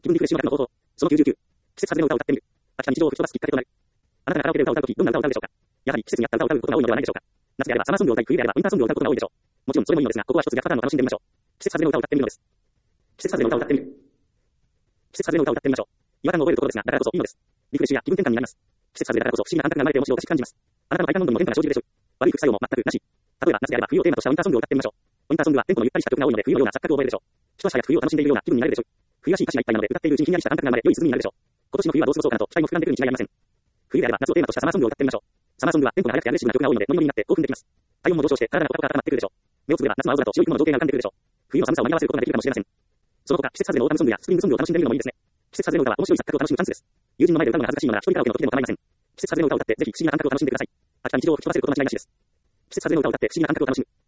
気分リフレッシュの方法。その99。季節外れの歌を歌ってみる。秋田日常を吹き飛ばすきっかけとなる。あなたがカラオケで歌を歌うとき、どんな歌を歌うでしょうか。やはり季節に合った歌を歌うことが多いのではないでしょうか。夏であればサマーソングを歌い、冬であればウィンターソングを歌うことが多いでしょう。もちろんそれもいいのですが、ここは一つ逆パターンを楽しんでみましょう。季節外れの歌を歌ってみるのです。季節外れの歌を歌ってみる。季節外れの歌を歌ってみましょう。違和感を覚えるところですが、だからこそいいのです。リフレッシュや気分転換になります。季節外れだからこそ不思議な感覚が生まれて面白おかしく感じます。あなたの体感温度にも変化が生じるでしょう。悪い副作用も全くなし。例えば夏であれば冬をテーマとしたウィンターソングを歌ってみましょう。ウィンターソングはテンポのゆったりした曲が多いので冬のような錯覚を覚えるでしょう。一足早く冬を楽しんでいるような気分になるでしょう。冬らしい歌詞がいっぱいなので歌っているうちにひんやりした感覚が生まれ良い涼みになるでしょう。今年の冬はどう過ごそうかなと期待も膨らんでくるに違いありません。冬であれば夏をテーマとしたサマーソングを歌ってみましょう。サマーソングはテンポが速くてアグレッシブな曲が多いのでノリノリになって興奮できます。体温も上昇して体がポカポカ温まってくるでしょう。目をつぶれば夏の青空と白い雲の情景が浮かんでくるでしょう。冬の寒さを間に合わせることができるかもしれません。その他季節外れのオータムソングやスプリングソングを楽しんでみるのもいいですね。季節外れの歌は面白い錯覚を楽しむチャンスです。友人の前で歌うのが恥ずかしいのなら一人カラオケの時でも構いません。季節外れの歌を歌ってぜひ不思議な感覚を楽しんでください。秋田日常を吹き飛ばせること間違いなしです。季節外れの歌を歌って不思議な感覚を楽しむ。